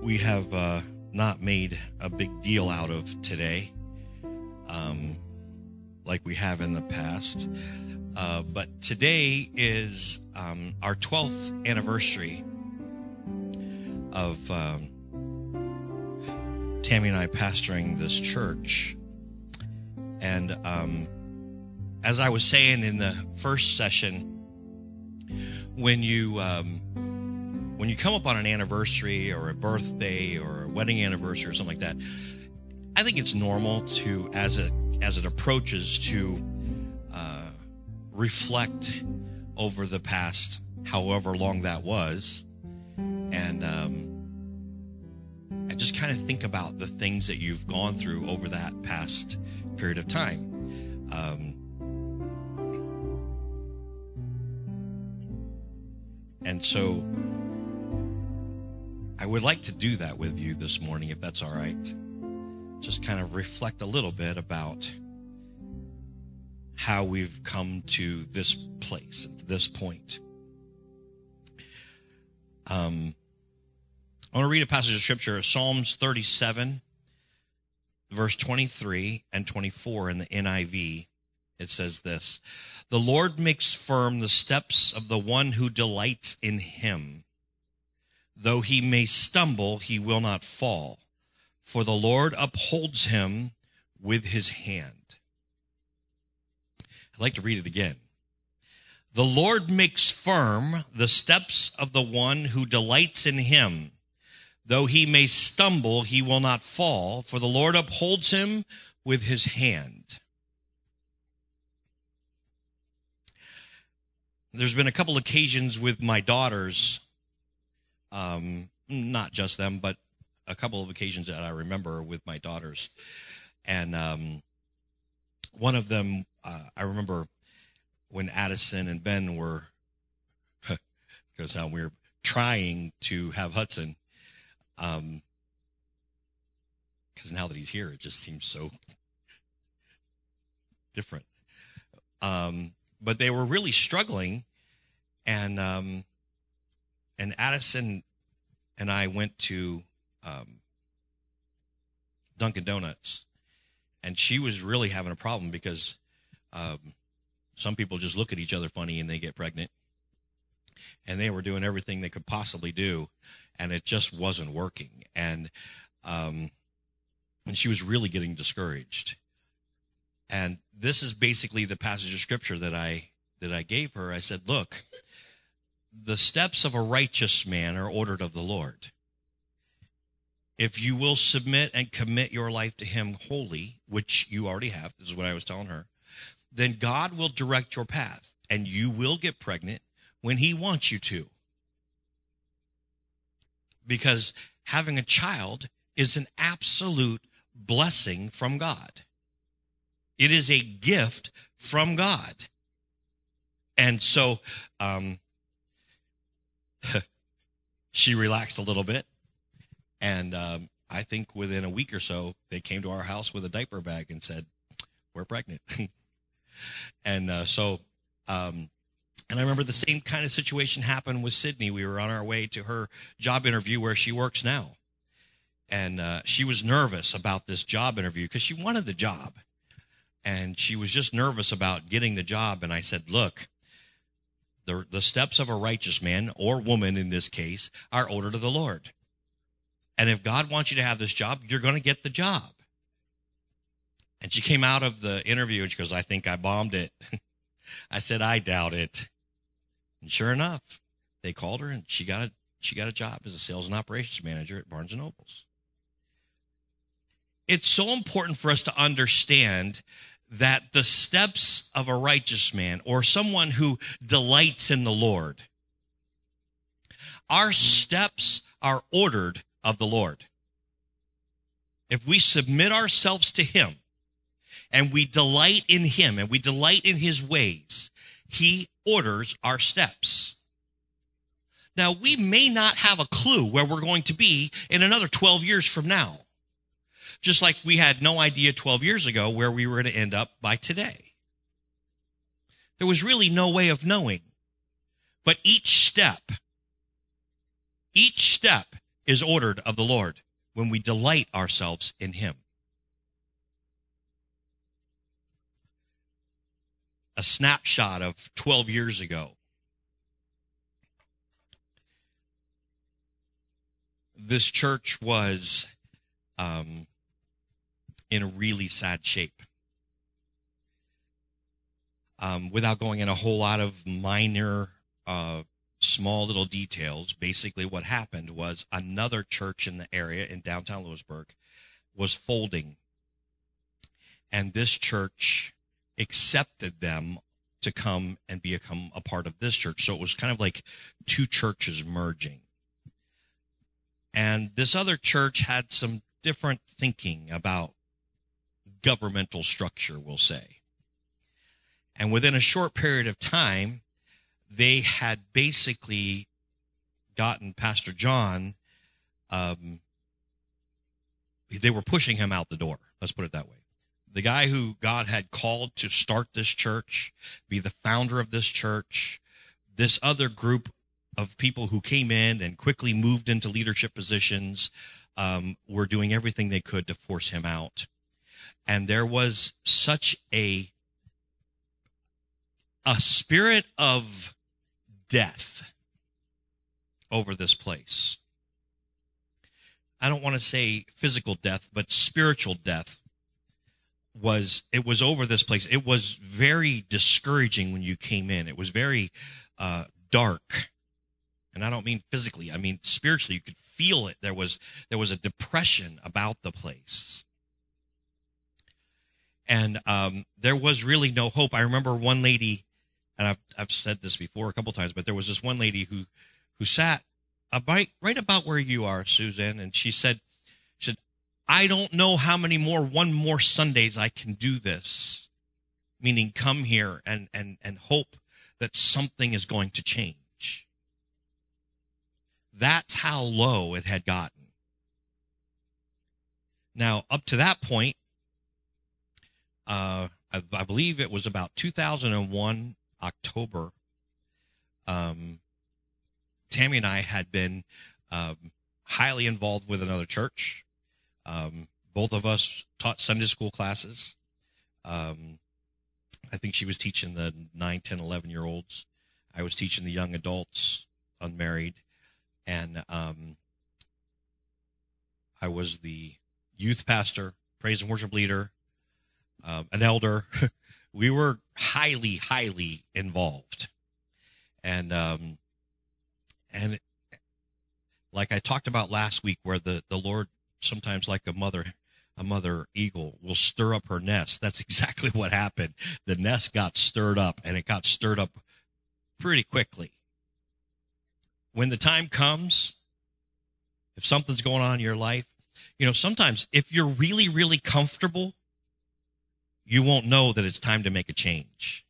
we have not made a big deal out of today, like we have in the past. But today is our 12th anniversary of Tammy and I pastoring this church. And as I was saying in the first session, when you come up on an anniversary or a birthday or a wedding anniversary or something like that, I think it's normal to, as it approaches, to reflect over the past, however long that was, and just kind of think about the things that you've gone through over that past period of time. And so I would like to do that with you this morning, if that's all right. Just kind of reflect a little bit about how we've come to this place, to this point. I want to read a passage of Scripture, Psalms 37, verse 23 and 24 in the NIV. It says this: "The Lord makes firm the steps of the one who delights in him. Though he may stumble, he will not fall, for the Lord upholds him with his hand." I'd like to read it again. "The Lord makes firm the steps of the one who delights in him. Though he may stumble, he will not fall, for the Lord upholds him with his hand." There's been a couple occasions with my daughters, not just them, but a couple of occasions that I remember with my daughters. And one of them, I remember when Addison and Ben were, it's going to sound weird, trying to have Hudson, because now that he's here, it just seems so different. But they were really struggling, and Addison and I went to Dunkin' Donuts, and she was really having a problem because some people just look at each other funny and they get pregnant, and they were doing everything they could possibly do, and it just wasn't working, and she was really getting discouraged. And this is basically the passage of Scripture that I gave her. I said, look, the steps of a righteous man are ordered of the Lord. If you will submit and commit your life to him wholly, which you already have, this is what I was telling her, then God will direct your path, and you will get pregnant when he wants you to. Because having a child is an absolute blessing from God. It is a gift from God. And so she relaxed a little bit. And I think within a week or so, they came to our house with a diaper bag and said, "We're pregnant." And and I remember the same kind of situation happened with Sydney. We were on our way to her job interview where she works now. And she was nervous about this job interview because she wanted the job. And she was just nervous about getting the job. And I said, look, the steps of a righteous man, or woman in this case, are ordered of the Lord. And if God wants you to have this job, you're going to get the job. And she came out of the interview and she goes, "I think I bombed it." I said, "I doubt it." And sure enough, they called her and she got a job as a sales and operations manager at Barnes & Nobles. It's so important for us to understand that the steps of a righteous man, or someone who delights in the Lord, our steps are ordered of the Lord. If we submit ourselves to him, and we delight in him, and we delight in his ways, he orders our steps. Now, we may not have a clue where we're going to be in another 12 years from now. Just like we had no idea 12 years ago where we were going to end up by today. There was really no way of knowing. But each step is ordered of the Lord when we delight ourselves in him. A snapshot of 12 years ago. This church was in a really sad shape. Without going in a whole lot of minor, small little details, basically what happened was another church in the area in downtown Lewisburg was folding. And this church accepted them to come and become a part of this church. So it was kind of like two churches merging. And this other church had some different thinking about governmental structure, we'll say. And within a short period of time, they had basically gotten Pastor John, they were pushing him out the door. Let's put it that way. The guy who God had called to start this church, be the founder of this church, this other group of people who came in and quickly moved into leadership positions, were doing everything they could to force him out. And there was such a spirit of death over this place. I don't want to say physical death, but spiritual death was over this place. It was very discouraging when you came in. It was very dark. And I don't mean physically, I mean spiritually. You could feel it. There was a depression about the place. And there was really no hope. I remember one lady, and I've said this before a couple times, but there was this one lady who sat right about where you are, Suzanne, and she said, I don't know how many one more Sundays I can do this, meaning come here and hope that something is going to change. That's how low it had gotten. Now, up to that point, I believe it was about 2001, October, Tammy and I had been highly involved with another church. Both of us taught Sunday school classes. I think she was teaching the 9, 10, 11-year-olds. I was teaching the young adults, unmarried. And I was the youth pastor, praise and worship leader, an elder. We were highly, highly involved. And like I talked about last week, where the Lord, sometimes like a mother eagle, will stir up her nest. That's exactly what happened. The nest got stirred up, and it got stirred up pretty quickly. When the time comes, if something's going on in your life, sometimes if you're really, really comfortable, you won't know that it's time to make a change.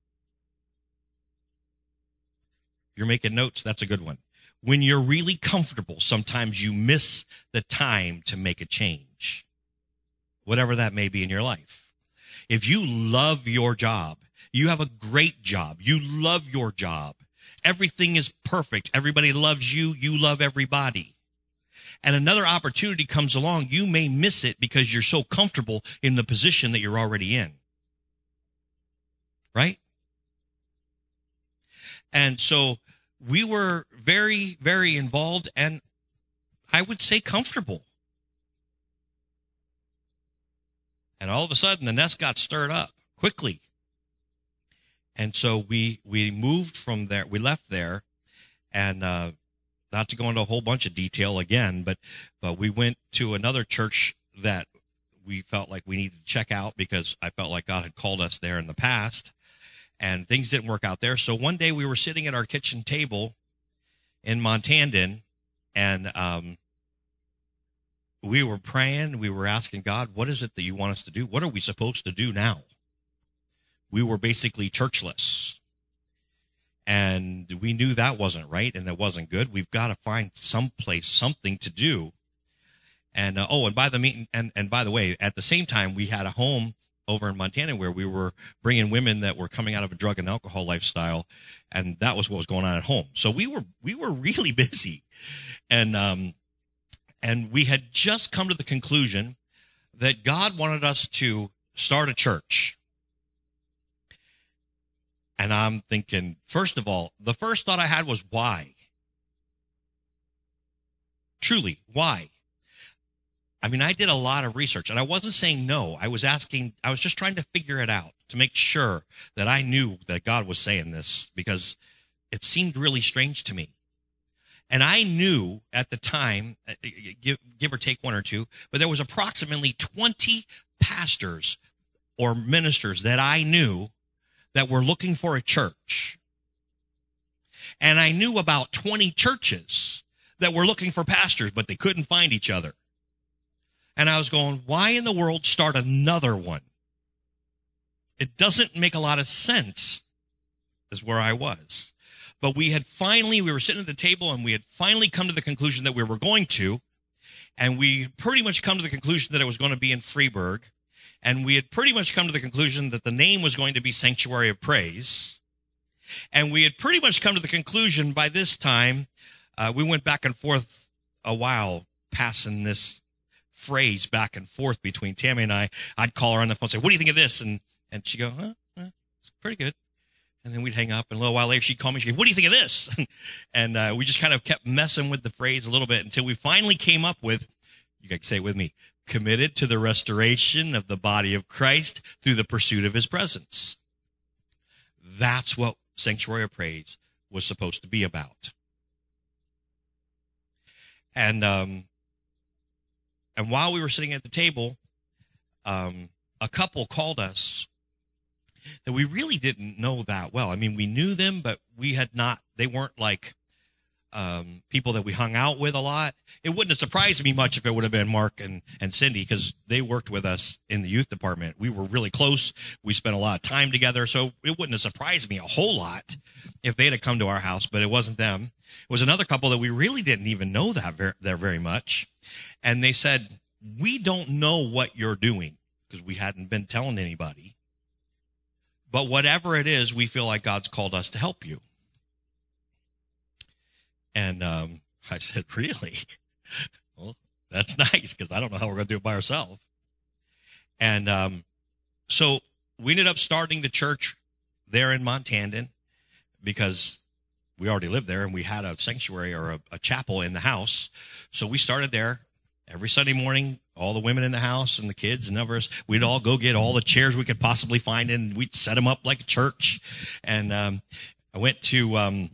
If you're making notes, that's a good one. When you're really comfortable, sometimes you miss the time to make a change, whatever that may be in your life. If you love your job, you have a great job, you love your job, everything is perfect, everybody loves you, you love everybody, and another opportunity comes along, you may miss it because you're so comfortable in the position that you're already in. Right? And so we were very, very involved, and I would say comfortable. And all of a sudden, the nest got stirred up quickly. And so we moved from there. We left there, and not to go into a whole bunch of detail again, but we went to another church that we felt like we needed to check out because I felt like God had called us there in the past. And things didn't work out there. So one day we were sitting at our kitchen table in Montandon, and we were praying. We were asking God, what is it that you want us to do? What are we supposed to do now? We were basically churchless. And we knew that wasn't right and that wasn't good. We've got to find someplace, something to do. And, and by the way, at the same time, we had a home over in Montana where we were bringing women that were coming out of a drug and alcohol lifestyle, and that was what was going on at home. So we were really busy. And And we had just come to the conclusion that God wanted us to start a church. And I'm thinking, first of all, the first thought I had was, why? Truly, why? I mean, I did a lot of research, and I wasn't saying no. I was just trying to figure it out to make sure that I knew that God was saying this, because it seemed really strange to me. And I knew at the time, give or take one or two, but there was approximately 20 pastors or ministers that I knew that were looking for a church. And I knew about 20 churches that were looking for pastors, but they couldn't find each other. And I was going, why in the world start another one? It doesn't make a lot of sense, is where I was. But we were sitting at the table, and we had finally come to the conclusion that we were going to, and we pretty much come to the conclusion that it was going to be in Freeburg, and we had pretty much come to the conclusion that the name was going to be Sanctuary of Praise, and we had pretty much come to the conclusion by this time, we went back and forth a while, passing this phrase back and forth between Tammy and I. I'd call her on the phone and say, what do you think of this? And she'd go, it's pretty good. And then we'd hang up, and a little while later she'd call me. She'd go, what do you think of this? And we just kind of kept messing with the phrase a little bit until we finally came up with, you guys say it with me, committed to the restoration of the body of Christ through the pursuit of his presence. That's what Sanctuary of Praise was supposed to be about. And while we were sitting at the table, a couple called us that we really didn't know that well. I mean, we knew them, but they weren't like people that we hung out with a lot. It wouldn't have surprised me much if it would have been Mark and Cindy, because they worked with us in the youth department. We were really close. We spent a lot of time together, so it wouldn't have surprised me a whole lot if they'd have come to our house, but it wasn't them. It was another couple that we really didn't even know that very much. And they said, we don't know what you're doing, because we hadn't been telling anybody. But whatever it is, we feel like God's called us to help you. And I said, really? Well, that's nice, because I don't know how we're going to do it by ourselves. And so we ended up starting the church there in Montandon, because we already lived there, and we had a sanctuary or a chapel in the house. So we started there every Sunday morning. All the women in the house and the kids and others, we'd all go get all the chairs we could possibly find, and we'd set them up like a church. And I went to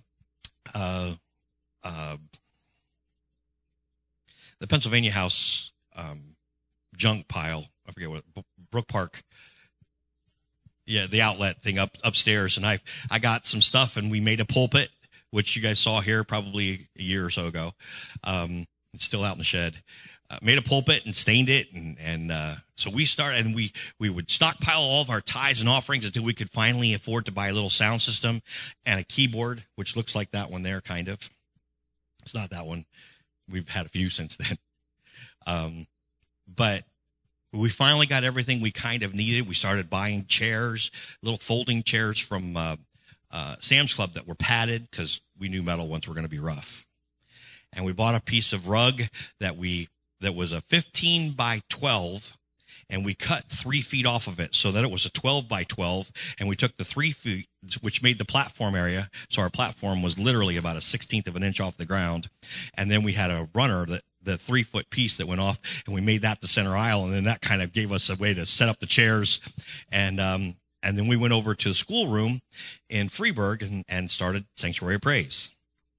the Pennsylvania House junk pile. I forget what, Brook Park. Yeah, the outlet thing upstairs. And I got some stuff, and we made a pulpit, which you guys saw here probably a year or so ago. It's still out in the shed. Made a pulpit and stained it, and so we started, and we would stockpile all of our tithes and offerings until we could finally afford to buy a little sound system and a keyboard, which looks like that one there, kind of. It's not that one. We've had a few since then. But we finally got everything we kind of needed. We started buying chairs, little folding chairs from Sam's Club that were padded, because we knew metal ones were going to be rough. And we bought a piece of rug that was a 15 by 12, and we cut 3 feet off of it so that it was a 12 by 12, and we took the 3 feet, which made the platform area, so our platform was literally about a 1/16 of an inch off the ground, and then we had a runner, the 3-foot piece that went off, and we made that the center aisle, and then that kind of gave us a way to set up the chairs, and then we went over to the schoolroom in Freeburg and started Sanctuary of Praise.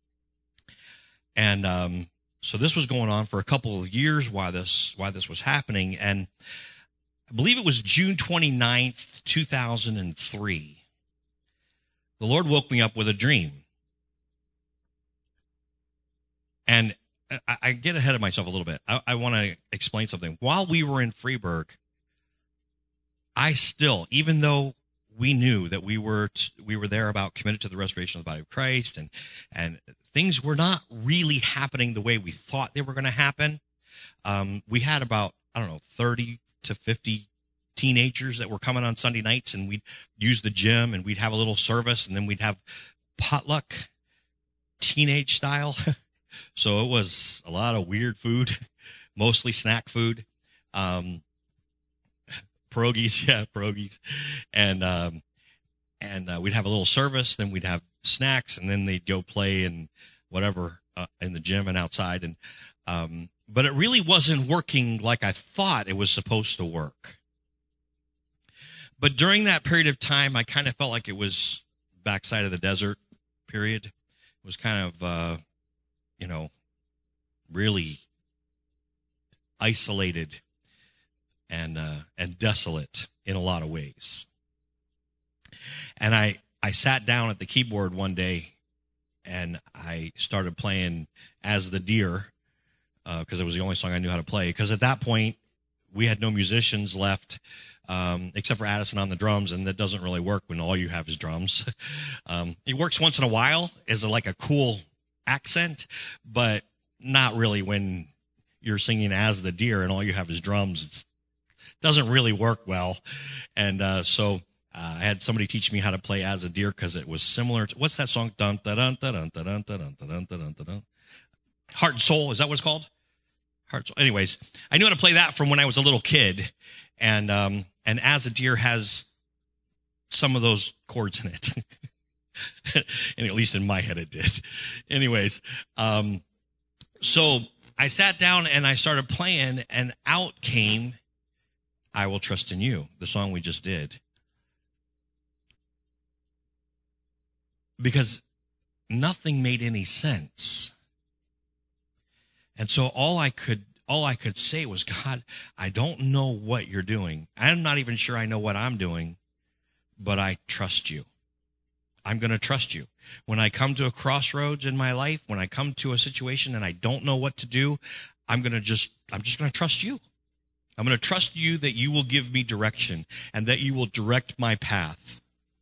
And so this was going on for a couple of years while this was happening. And I believe it was June 29th, 2003. The Lord woke me up with a dream. And I get ahead of myself a little bit. I want to explain something. While we were in Freeburg, I still, even though we knew that we were there about committed to the restoration of the body of Christ, and things were not really happening the way we thought they were going to happen. We had about, 30 to 50 teenagers that were coming on Sunday nights, and we'd use the gym, and we'd have a little service, and then we'd have potluck, teenage style. So it was a lot of weird food. mostly snack food. Pierogies, yeah, pierogies. And we'd have a little service, then we'd have snacks, and then they'd go play and whatever in the gym and outside. And but it really wasn't working like I thought it was supposed to work. But during that period of time, I kind of felt like it was backside of the desert period. It was kind of, really isolated and desolate in a lot of ways. And I sat down at the keyboard one day and I started playing As the Deer because it was the only song I knew how to play. Because at that point, we had no musicians left except for Addison on the drums, and that doesn't really work when all you have is drums. It works once in a while as like a cool accent, but not really when you're singing As the Deer and all you have is drums. It doesn't really work well. And so I had somebody teach me how to play As a Deer because it was similar to, what's that song? Dun, dun, dun, dun, dun, dun, dun, dun, dun, dun, dun, dun. Heart and Soul, is that what it's called? Heart and Soul. Anyways, I knew how to play that from when I was a little kid. And As a Deer has some of those chords in it. And at least in my head it did. Anyways, so I sat down and I started playing, and out came I Will Trust in You, the song we just did. Because nothing made any sense. And so all I could say was, God, I don't know what you're doing. I'm not even sure I know what I'm doing, but I trust you. I'm going to trust you. When I come to a crossroads in my life, when I come to a situation and I don't know what to do, I'm just going to trust you. I'm going to trust you that you will give me direction and that you will direct my path.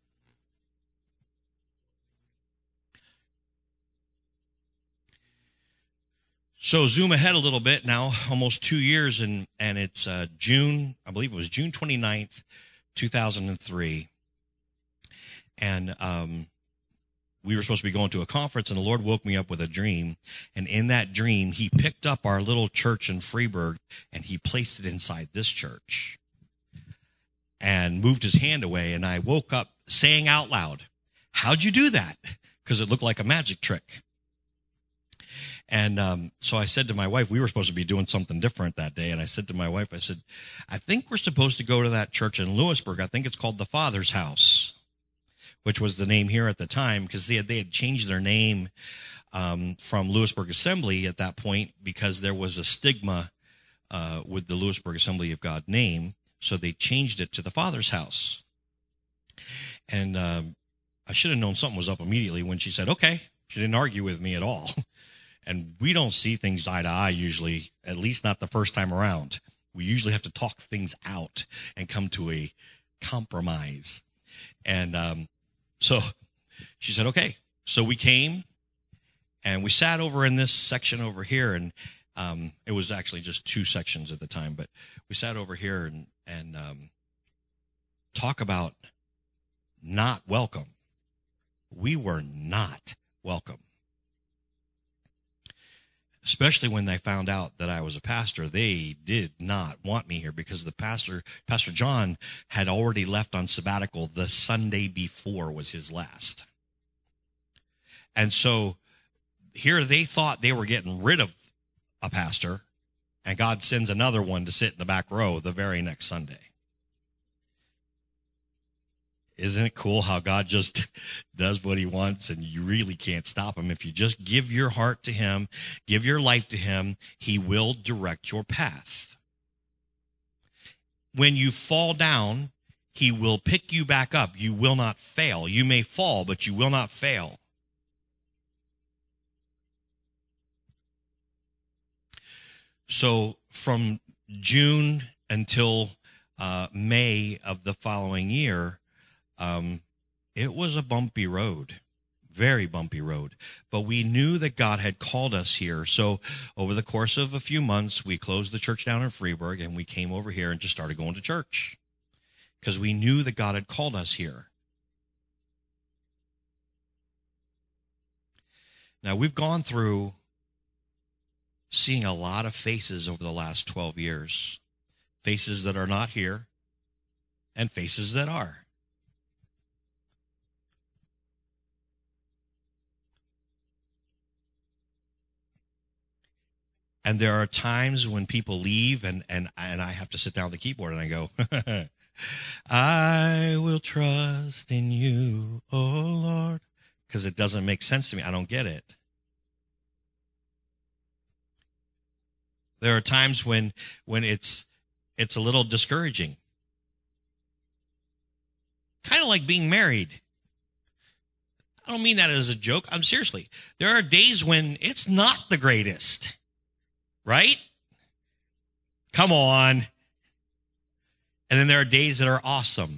So zoom ahead a little bit now, almost 2 years, and it's June, I believe it was June 29th, 2003. And we were supposed to be going to a conference, and the Lord woke me up with a dream. And in that dream, he picked up our little church in Freeburg, and he placed it inside this church and moved his hand away. And I woke up saying out loud, "How'd you do that?" Because it looked like a magic trick. And so I said to my wife, we were supposed to be doing something different that day. And I said to my wife, I said, I think we're supposed to go to that church in Lewisburg. I think it's called the Father's House, which was the name here at the time, because they had changed their name from Lewisburg Assembly at that point because there was a stigma with the Lewisburg Assembly of God name. So they changed it to the Father's House. And I should have known something was up immediately when she said, okay. She didn't argue with me at all. And we don't see things eye to eye usually, at least not the first time around. We usually have to talk things out and come to a compromise. And so she said, okay. So we came and we sat over in this section over here. And it was actually just 2 sections at the time. But we sat over here and talk about not welcome. We were not welcome. Especially when they found out that I was a pastor, they did not want me here because the Pastor John had already left on sabbatical. The Sunday before was his last. And so here they thought they were getting rid of a pastor, and God sends another one to sit in the back row the very next Sunday. Isn't it cool how God just does what he wants and you really can't stop him? If you just give your heart to him, give your life to him, he will direct your path. When you fall down, he will pick you back up. You will not fail. You may fall, but you will not fail. So from June until May of the following year, it was a bumpy road, very bumpy road, but we knew that God had called us here. So over the course of a few months, we closed the church down in Freeburg and we came over here and just started going to church because we knew that God had called us here. Now we've gone through seeing a lot of faces over the last 12 years. Faces that are not here and faces that are. And there are times when people leave and I have to sit down at the keyboard and I go, I will trust in you, oh Lord, because it doesn't make sense to me. I don't get it. There are times when it's a little discouraging. Kind of like being married. I don't mean that as a joke. I'm seriously. There are days when it's not the greatest. Right? Come on. And then there are days that are awesome.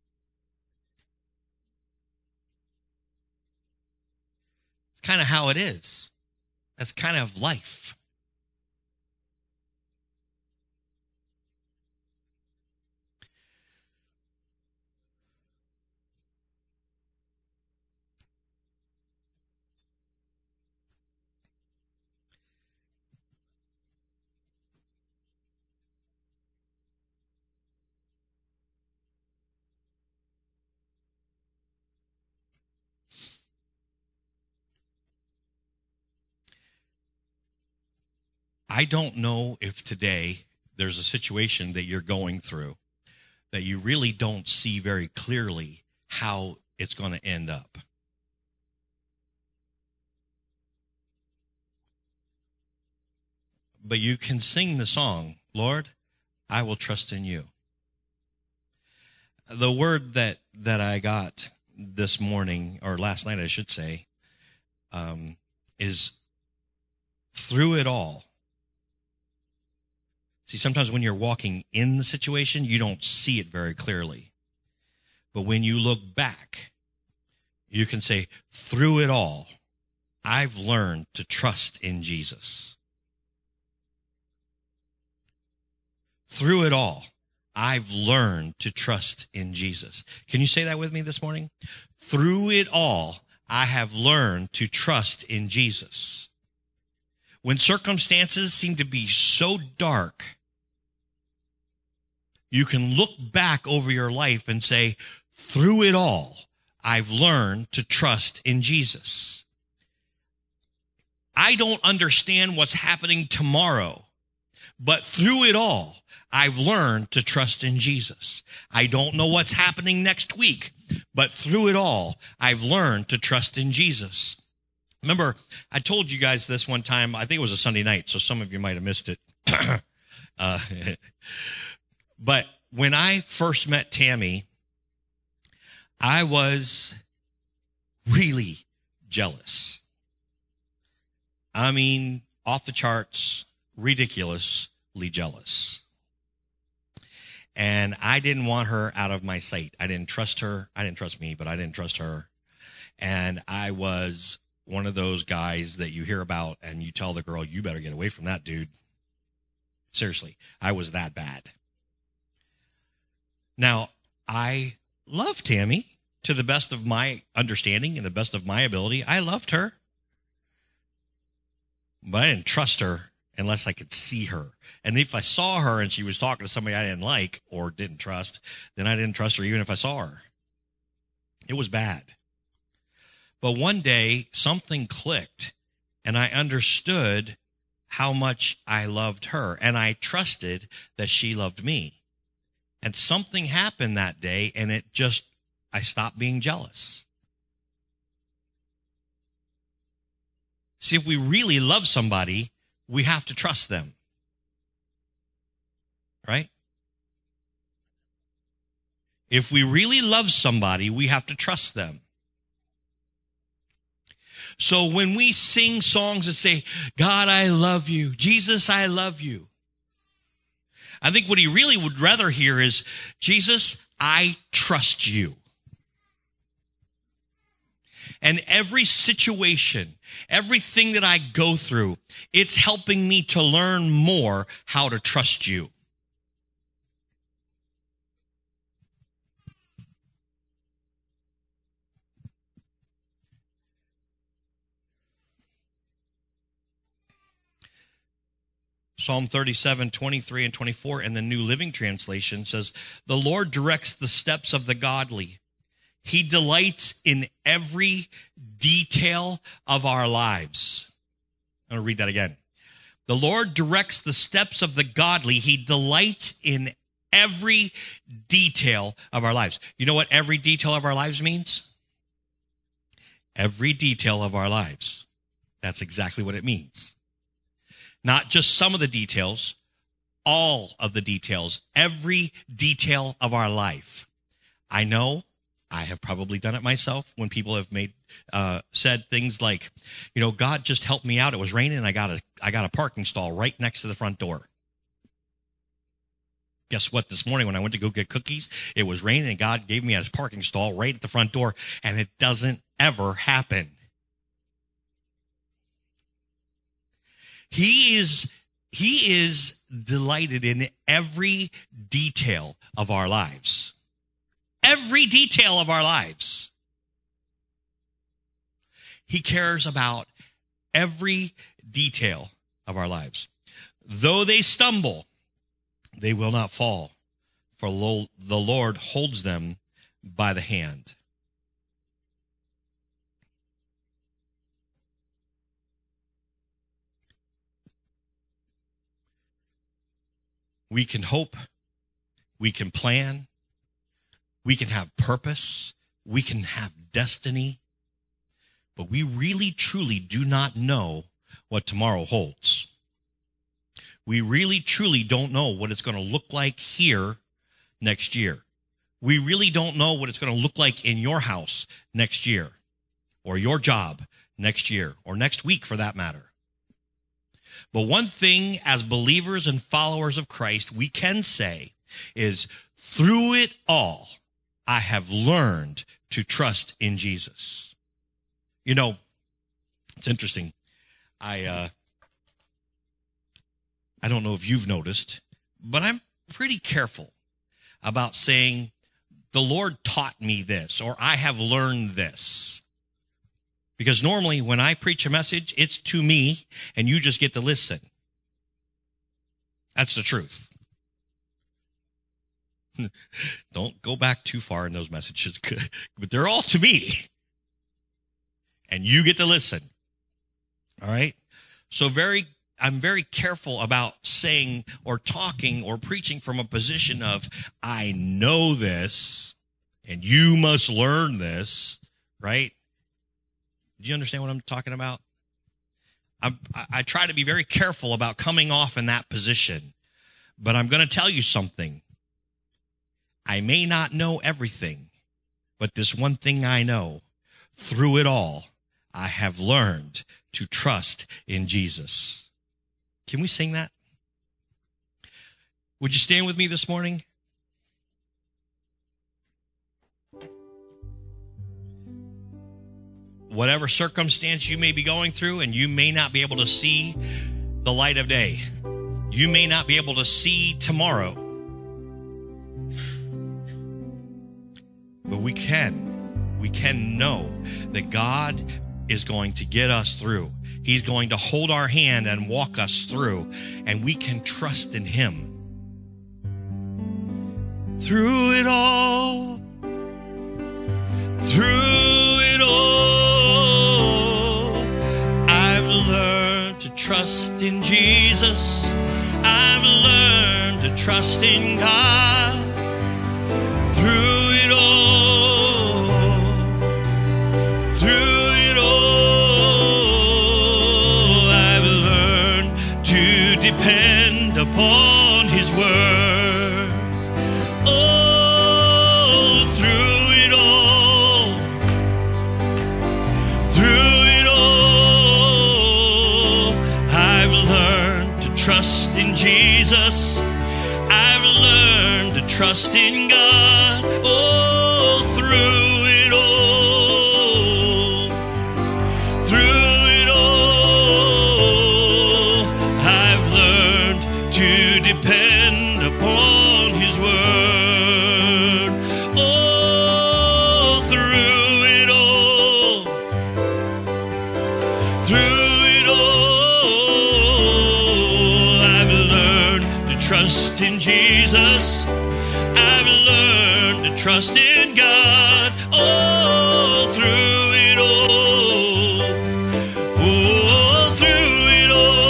It's kind of how it is. That's kind of life. I don't know if today there's a situation that you're going through that you really don't see very clearly how it's going to end up. But you can sing the song, Lord, I will trust in you. The word that I got this morning, or last night I should say, is through it all. See, sometimes when you're walking in the situation, you don't see it very clearly. But when you look back, you can say, through it all, I've learned to trust in Jesus. Through it all, I've learned to trust in Jesus. Can you say that with me this morning? Through it all, I have learned to trust in Jesus. When circumstances seem to be so dark, you can look back over your life and say, through it all, I've learned to trust in Jesus. I don't understand what's happening tomorrow, but through it all, I've learned to trust in Jesus. I don't know what's happening next week, but through it all, I've learned to trust in Jesus. Remember, I told you guys this one time, I think it was a Sunday night, so some of you might have missed it. But when I first met Tammy, I was really jealous. I mean, off the charts, ridiculously jealous. And I didn't want her out of my sight. I didn't trust her. I didn't trust me, but I didn't trust her. And I was one of those guys that you hear about and you tell the girl, you better get away from that dude. Seriously, I was that bad. Now, I love Tammy to the best of my understanding and the best of my ability. I loved her. But I didn't trust her unless I could see her. And if I saw her and she was talking to somebody I didn't like or didn't trust, then I didn't trust her even if I saw her. It was bad. But one day, something clicked, and I understood how much I loved her, and I trusted that she loved me. And something happened that day, and I stopped being jealous. See, if we really love somebody, we have to trust them. Right? If we really love somebody, we have to trust them. So when we sing songs that say, God, I love you, Jesus, I love you, I think what he really would rather hear is, Jesus, I trust you. And every situation, everything that I go through, it's helping me to learn more how to trust you. Psalm 37, 23 and 24 in the New Living Translation says, "The Lord directs the steps of the godly. He delights in every detail of our lives." I'm going to read that again. The Lord directs the steps of the godly. He delights in every detail of our lives. You know what every detail of our lives means? Every detail of our lives. That's exactly what it means. Not just some of the details, all of the details, every detail of our life. I know I have probably done it myself when people have said things like, God just helped me out. It was raining and I got a parking stall right next to the front door. Guess what? This morning when I went to go get cookies, it was raining and God gave me a parking stall right at the front door, and it doesn't ever happen. He is delighted in every detail of our lives. Every detail of our lives. He cares about every detail of our lives. Though they stumble, they will not fall, for the Lord holds them by the hand. We can hope, we can plan, we can have purpose, we can have destiny, but we really, truly do not know what tomorrow holds. We really, truly don't know what it's going to look like here next year. We really don't know what it's going to look like in your house next year, or your job next year, or next week for that matter. But one thing as believers and followers of Christ we can say is, through it all, I have learned to trust in Jesus. It's interesting. I don't know if you've noticed, but I'm pretty careful about saying, the Lord taught me this, or I have learned this. Because normally when I preach a message, it's to me, and you just get to listen. That's the truth. Don't go back too far in those messages, but they're all to me. And you get to listen. All right? So I'm very careful about saying or talking or preaching from a position of, I know this, and you must learn this, right? Do you understand what I'm talking about? I try to be very careful about coming off in that position, but I'm going to tell you something. I may not know everything, but this one thing I know, through it all, I have learned to trust in Jesus. Can we sing that? Would you stand with me this morning? Whatever circumstance you may be going through, and you may not be able to see the light of day. You may not be able to see tomorrow. But we can know that God is going to get us through. He's going to hold our hand and walk us through, and we can trust in Him. Through it all, I've learned to trust in Jesus. I've learned to trust in God. Through it all, I've learned to depend upon His word. Oh, through it all, I've learned to trust in Jesus. I've learned to trust in God. Oh, through it all, I've learned to depend upon His word. Oh, through it all, I've trust in Jesus. I've learned to trust in God. Oh, through it all. Oh, through it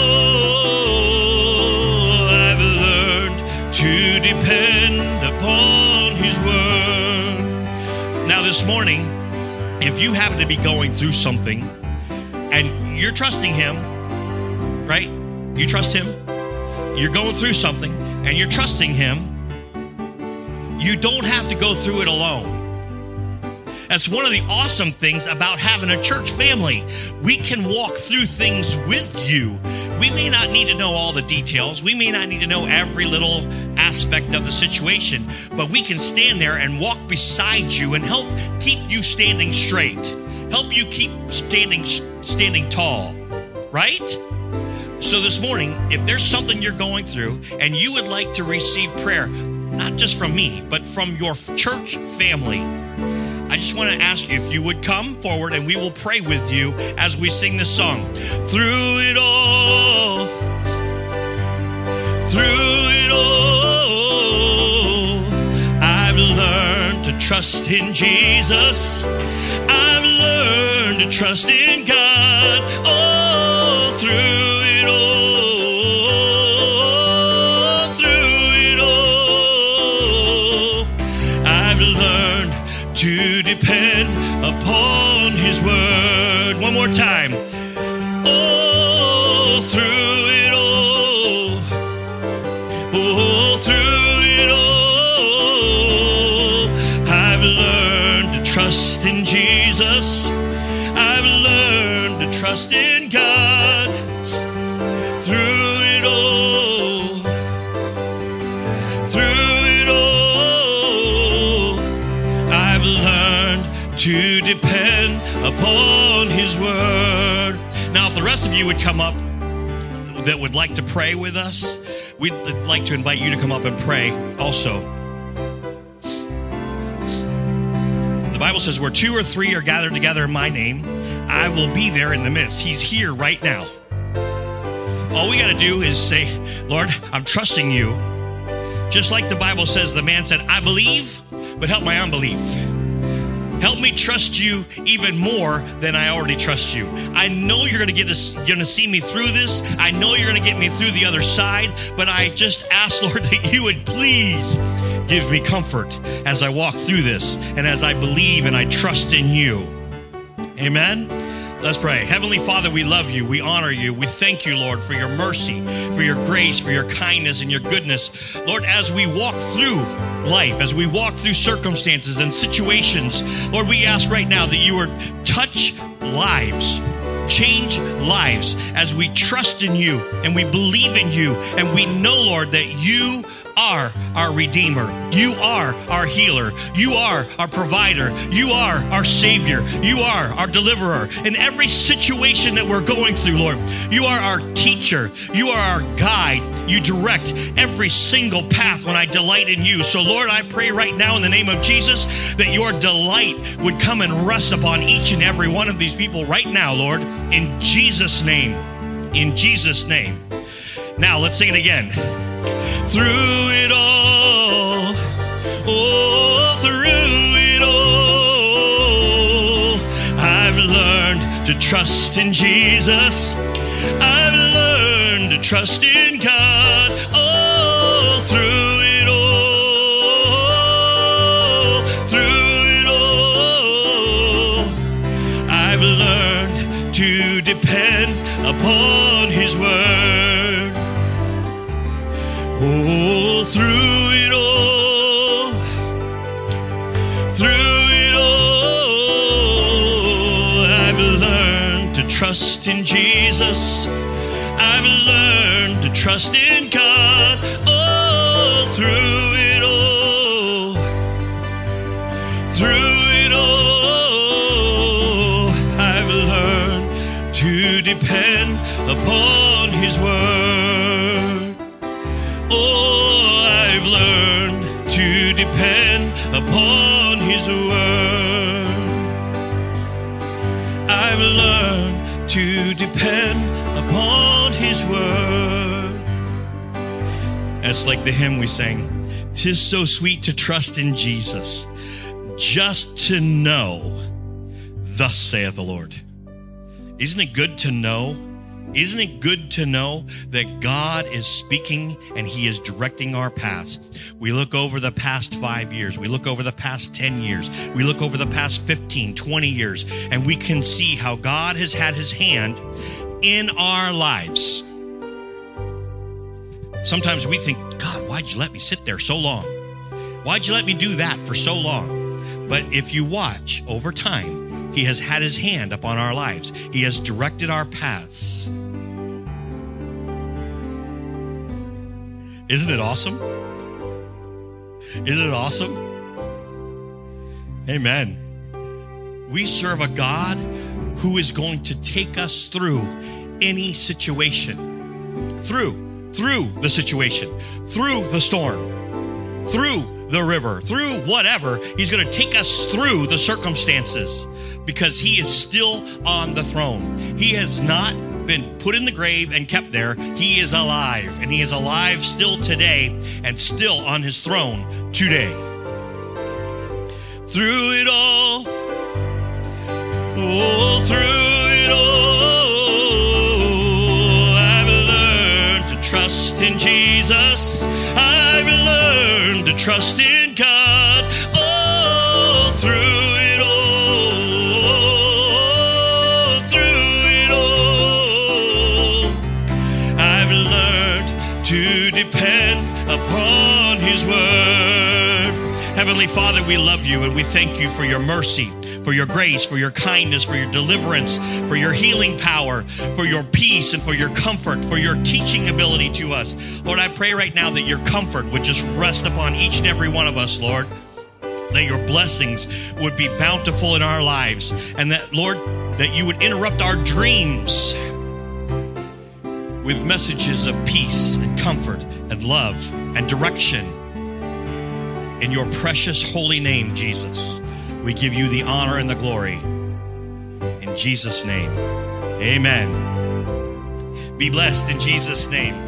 all. I've learned to depend upon His word. Now this morning, if you happen to be going through something and you're trusting Him, right? You trust Him. You're going through something and you're trusting Him. You don't have to go through it alone. That's one of the awesome things about having a church family. We can walk through things with you. We may not need to know all the details. We may not need to know every little aspect of the situation, but we can stand there and walk beside you and help keep you standing straight. Help you keep standing tall, right? So this morning, if there's something you're going through and you would like to receive prayer, not just from me, but from your church family, I just want to ask you if you would come forward and we will pray with you as we sing this song. Through it all, I've learned to trust in Jesus. I've learned to trust in God. Oh, through it all. To depend upon His word. One more time. Oh, through it all. Oh, through it all. I've learned to trust in Jesus. I've learned to trust in God. Through it all. Through it all. I've learned to depend upon His word. Now, if the rest of you would come up that would like to pray with us, we'd like to invite you to come up and pray also. The Bible says, where 2 or 3 are gathered together in my name, I will be there in the midst. He's here right now. All we got to do is say, Lord, I'm trusting you. Just like the Bible says, the man said, I believe, but help my unbelief. Help me trust you even more than I already trust you. I know you're going to see me through this. I know you're going to get me through the other side. But I just ask, Lord, that you would please give me comfort as I walk through this and as I believe and I trust in you. Amen. Let's pray. Heavenly Father, we love you. We honor you. We thank you, Lord, for your mercy, for your grace, for your kindness and your goodness. Lord, as we walk through life, as we walk through circumstances and situations, Lord, we ask right now that you would touch lives, change lives as we trust in you and we believe in you and we know, Lord, that you are our Redeemer. You are our healer. You are our provider. You are our Savior. You are our deliverer. In every situation that we're going through, Lord, you are our teacher. You are our guide. You direct every single path when I delight in you. So, Lord, I pray right now in the name of Jesus that your delight would come and rest upon each and every one of these people right now, Lord, in Jesus' name. In Jesus' name. Now, let's sing it again. Through it all, oh, through it all, I've learned to trust in Jesus. I've learned to trust in God. Oh, through it all, through it all, I've learned to depend upon His word. Oh, through it all, I've learned to trust in Jesus. I've learned to trust in God. Oh, through it all, I've learned to depend upon His word. Oh, I've learned to depend upon His word. I've learned to depend upon His word. It's like the hymn we sang, "'Tis so sweet to trust in Jesus, just to know, thus saith the Lord." Isn't it good to know? Isn't it good to know that God is speaking and He is directing our paths? We look over the past 5 years. We look over the past 10 years. We look over the past 15, 20 years, and we can see how God has had His hand in our lives. Sometimes we think, God, why'd you let me sit there so long? Why'd you let me do that for so long? But if you watch over time, He has had His hand upon our lives. He has directed our paths. Isn't it awesome? Isn't it awesome? Amen. We serve a God who is going to take us through any situation. Through the situation, through the storm, through the river, through whatever. He's going to take us through the circumstances because He is still on the throne. He has not been put in the grave and kept there. He is alive, and He is alive still today and still on His throne today. Through it all, oh, through it all, trust in Jesus. I've learned to trust in God. Oh, through it all, through it all, I've learned to depend upon His word. Heavenly Father, we love You and we thank You for Your mercy, for Your grace, for Your kindness, for Your deliverance, for Your healing power, for Your peace, and for Your comfort, for Your teaching ability to us. Lord, I pray right now that Your comfort would just rest upon each and every one of us, Lord. That Your blessings would be bountiful in our lives. And that, Lord, that You would interrupt our dreams with messages of peace and comfort and love and direction. In Your precious holy name, Jesus, we give You the honor and the glory. In Jesus' name, amen. Be blessed in Jesus' name.